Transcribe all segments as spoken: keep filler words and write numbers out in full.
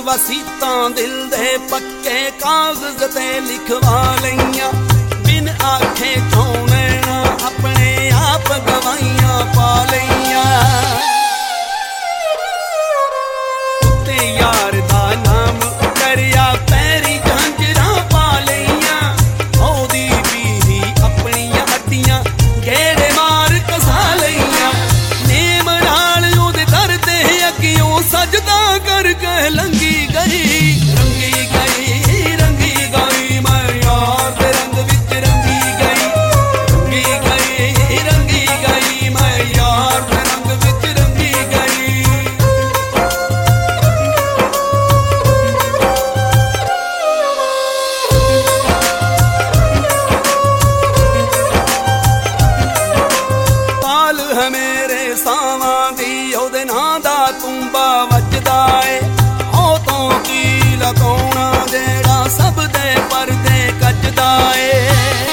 वसीतां दिल दे पक्के कागज ते लिखवा लईयां बिन आखे चों नैना अपने आप गवाइयां पा लईयां ते यार दा नाम उतरिया पैरी झांजरां पा लईयां ओदी भी अपनियां हड्डियां गेड़े मार कसा लईयां नेम नाल ओदे दर ते अगियों सजदा करके लंघी गई रंगी गई रंगी गई मैं यार दे रंग विच रंगी गई रंगी गई रंगी गई मैं यार दे रंग विच रंगी गई। पाल है मेरे सावां दी ओदे नां दा तुंबा वजदा ए लकाउणा जेड़ा सब दे परदे कजदा ए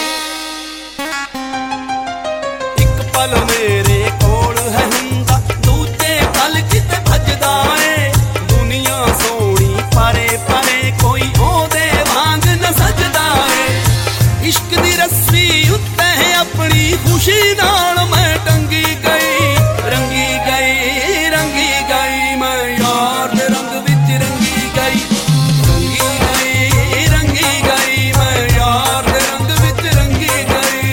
इक पल मेरे कोल है हुंदा दूजे पल किते भजदा ए दुनिया सोहणी परे परे कोई ओदे वांग न सजदा ए इश्क दी रस्सी उत्ते अपनी खुशी नाल मैं टंगी गई रंगी गई रंगी गई मैं यार दे रंग विच रंगी गई रंगी गई रंगी गई मैं यार दे रंग विच रंगी गई।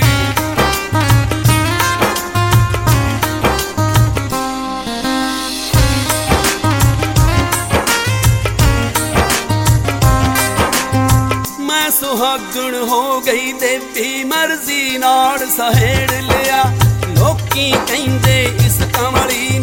मैं सुहागण हो गई देवी मर्जी नाल सहेड़ लिया लोकी कहंदे इस कमली